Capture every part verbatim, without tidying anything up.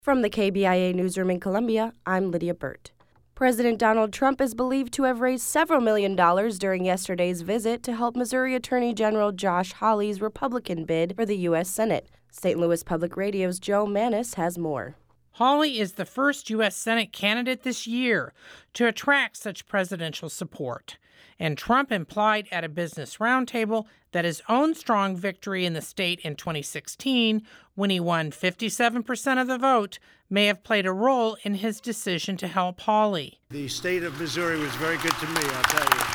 From the K B I A newsroom in Columbia, I'm Lydia Burt. President Donald Trump is believed to have raised several million dollars during yesterday's visit to help Missouri Attorney General Josh Hawley's Republican bid for the U S Senate. Saint Louis Public Radio's Joe Mannies has more. Hawley is the first U S Senate candidate this year to attract such presidential support. And Trump implied at a business roundtable that his own strong victory in the state in twenty sixteen, when he won fifty-seven percent of the vote, may have played a role in his decision to help Hawley. The state of Missouri was very good to me, I'll tell you.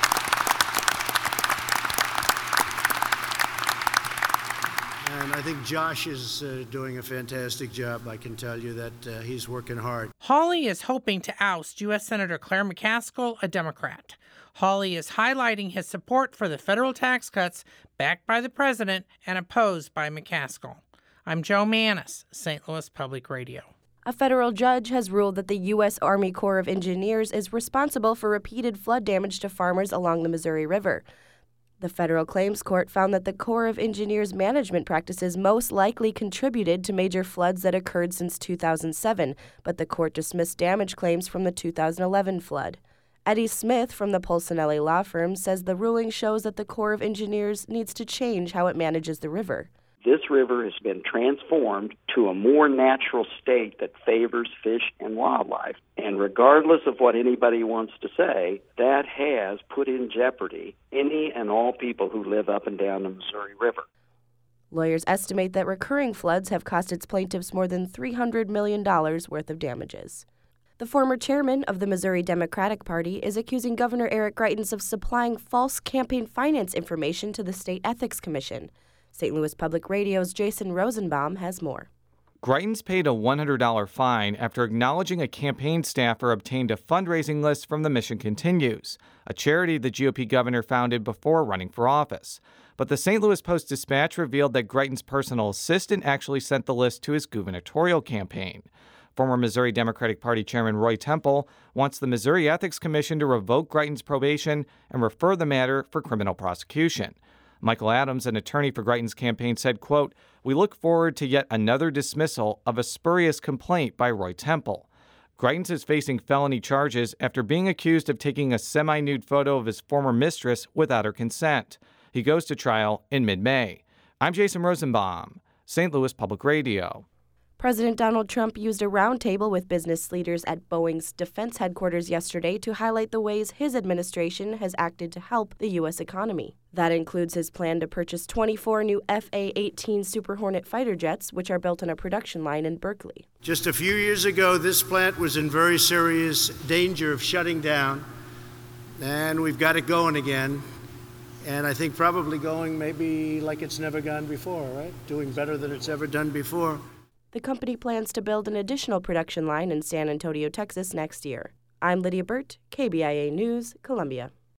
And I think Josh is uh, doing a fantastic job. I can tell you that uh, he's working hard. Hawley is hoping to oust U S Senator Claire McCaskill, a Democrat. Hawley is highlighting his support for the federal tax cuts backed by the president and opposed by McCaskill. I'm Joe Mannies, Saint Louis Public Radio. A federal judge has ruled that the U S Army Corps of Engineers is responsible for repeated flood damage to farmers along the Missouri River. The federal claims court found that the Corps of Engineers management practices most likely contributed to major floods that occurred since two thousand seven, but the court dismissed damage claims from the two thousand eleven flood. Eddie Smith from the Polsinelli law firm says the ruling shows that the Corps of Engineers needs to change how it manages the river. This river has been transformed to a more natural state that favors fish and wildlife. And regardless of what anybody wants to say, that has put in jeopardy any and all people who live up and down the Missouri River. Lawyers estimate that recurring floods have cost its plaintiffs more than three hundred million dollars worth of damages. The former chairman of the Missouri Democratic Party is accusing Governor Eric Greitens of supplying false campaign finance information to the State Ethics Commission. Saint Louis Public Radio's Jason Rosenbaum has more. Greitens paid a one hundred dollars fine after acknowledging a campaign staffer obtained a fundraising list from the Mission Continues, a charity the G O P governor founded before running for office. But the Saint Louis Post-Dispatch revealed that Greitens' personal assistant actually sent the list to his gubernatorial campaign. Former Missouri Democratic Party Chairman Roy Temple wants the Missouri Ethics Commission to revoke Greitens' probation and refer the matter for criminal prosecution. Michael Adams, an attorney for Greitens' campaign, said, quote, "We look forward to yet another dismissal of a spurious complaint by Roy Temple." Greitens is facing felony charges after being accused of taking a semi-nude photo of his former mistress without her consent. He goes to trial in mid-May. I'm Jason Rosenbaum, Saint Louis Public Radio. President Donald Trump used a roundtable with business leaders at Boeing's defense headquarters yesterday to highlight the ways his administration has acted to help the U S economy. That includes his plan to purchase twenty-four new F A eighteen Super Hornet fighter jets, which are built on a production line in Berkeley. Just a few years ago, this plant was in very serious danger of shutting down, and we've got it going again. And I think probably going maybe like it's never gone before, right? Doing better than it's ever done before. The company plans to build an additional production line in San Antonio, Texas next year. I'm Lydia Burt, K B I A News, Columbia.